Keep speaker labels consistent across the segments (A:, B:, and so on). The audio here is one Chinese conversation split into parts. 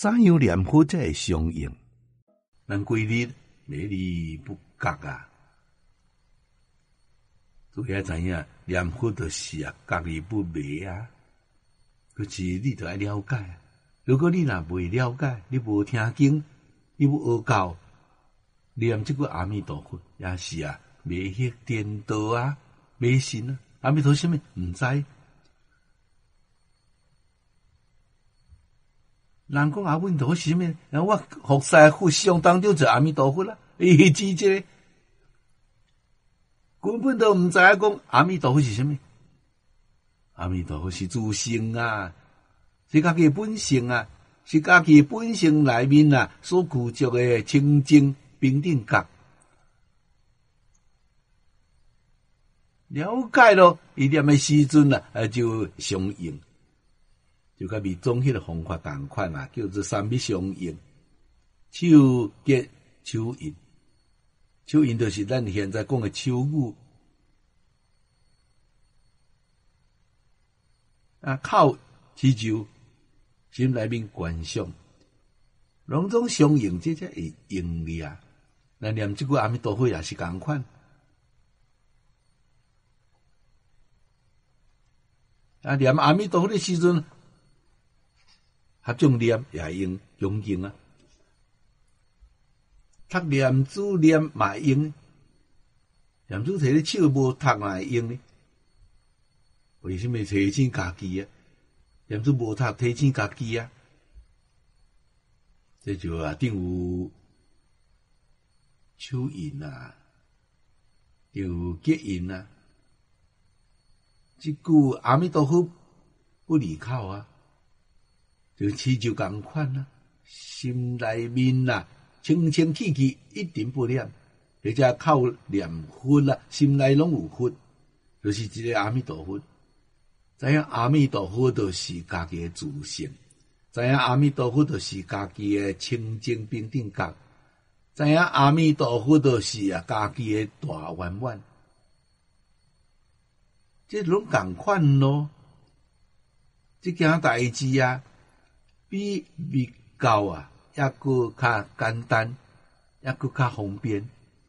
A: 怎样念佛才会相应？咱规日迷离不觉啊，都要知影念佛就是啊，觉而不迷啊。可是你就要了解，如果你若未了解，你无听经，你无学教，念这个阿弥陀佛也是啊，迷惑颠倒啊，迷信啊。阿弥陀什么？毋知。人讲阿弥陀佛是什么？我服侍佛像当中就阿弥陀佛啦，伊指这个根本都毋知影讲阿弥陀佛是什么。阿弥陀佛是自性啊，是家己本性啊，是家己本性内面啊所具足的清净平等觉。了解咯，伊念的时阵啊，就相应，就甲密宗迄个方法同款啊，叫做三密相应。手结手印，手印就是咱现在讲的手语啊，口祈求，心内面观想，两种相应，这才会应力啊。咱念这个阿弥陀佛也是同款。啊，念阿弥陀佛的时阵，合众念也用恭敬啊。读念珠念嘛用，念珠摕咧手无读嘛会用呢？为什么提醒家己啊？念珠无读提醒家己啊？这就啊，定有手印啊，有结印啊。这句阿弥陀佛不离口啊，就祈求同款啊，心内面啊，清清气气一定不念，或者口念佛啊，心内拢有佛，就是一个阿弥陀佛。知影阿弥陀佛就是家己的自性，知影阿弥陀佛就是家己的清净平等觉，知影阿弥陀佛就是啊家己的大圆满。这拢同款咯，这件代志啊，比密教啊，还佫较简单，还佫较方便。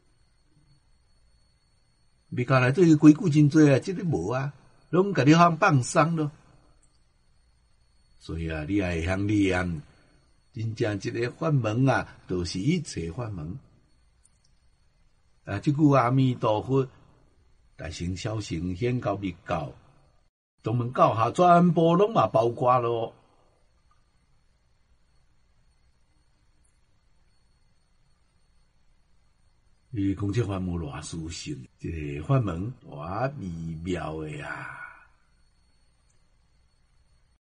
A: 密教内底规矩真多啊，这个无啊，拢甲你放松咯。所以啊，你也会晓念，真正一个法门啊，就是一切法门。啊，这句阿弥陀佛。大乘小乘显教密教，宗门教下全部拢嘛包括咯。讲这法门偌殊胜，这个法门偌微妙的啊！